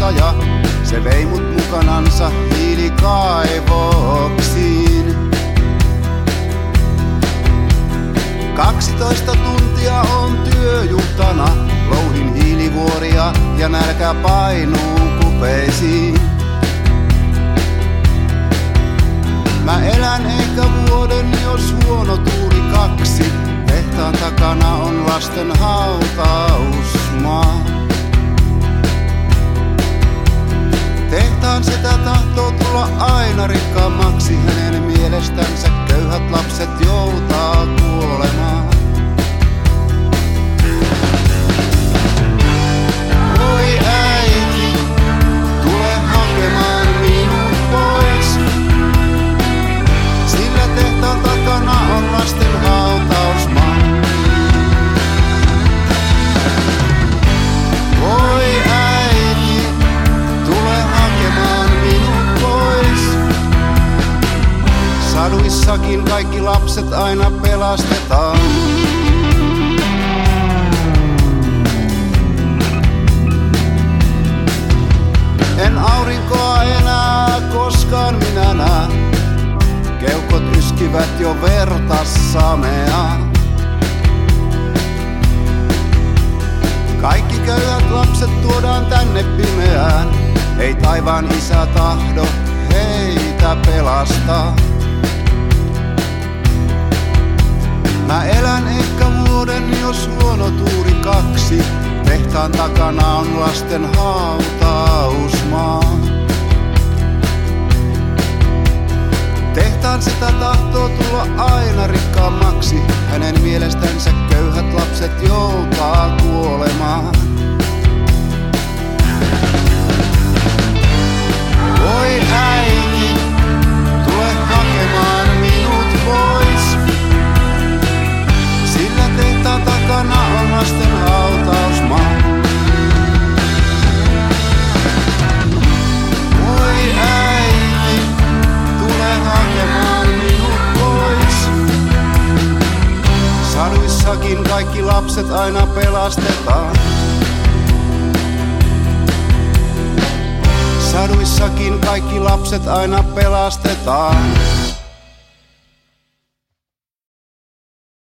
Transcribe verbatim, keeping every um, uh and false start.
ja se vei mut mukanansa hiilikaivoksiin. Kaksitoista tuntia on työjuhtana, louhin hiilivuoria ja nälkä painuu kupeisiin. Mä elän ehkä vuoden, jos huono tuuri kaksi. Tehtaan takana on lasten hautausmaa. Tehtaan sitä tahtoo tulla aina rikkaammaksi. Hänen mielestänsä köyhät lapset joutaa kuolemaan. Oi äiti, tule hakemaan minut pois. Sillä tehtaan takana on lasten hautausmaa. Oi äiti, tule hakemaan minut pois. Saduissakin kaikki lapset aina pelastetaan. En aurinkoa enää koskaan minä näe. Keuhkot yskivät jo verta samea. Kaikki köyhät lapset tuodaan tänne pimeään. Ei taivaan isä tahdo heitä pelastaa. Mä elän ehkä vuoden, jos huono tuuri kaksi. Tehtaan takana on lasten hautausmaa. Tehtaan sitä tahtoo tulla aina rikkaammaksi. Hänen mielestänsä köyhät lapset joutaa kuolemaan. Oi äiti, tule hakemaan minut pois. Sillä tehtaan takana on lasten hautausmaa. Oi äiti, tule hakemaan minut pois. Saduissakin kaikki lapset aina pelastetaan. Saduissakin kaikki lapset aina pelastetaan.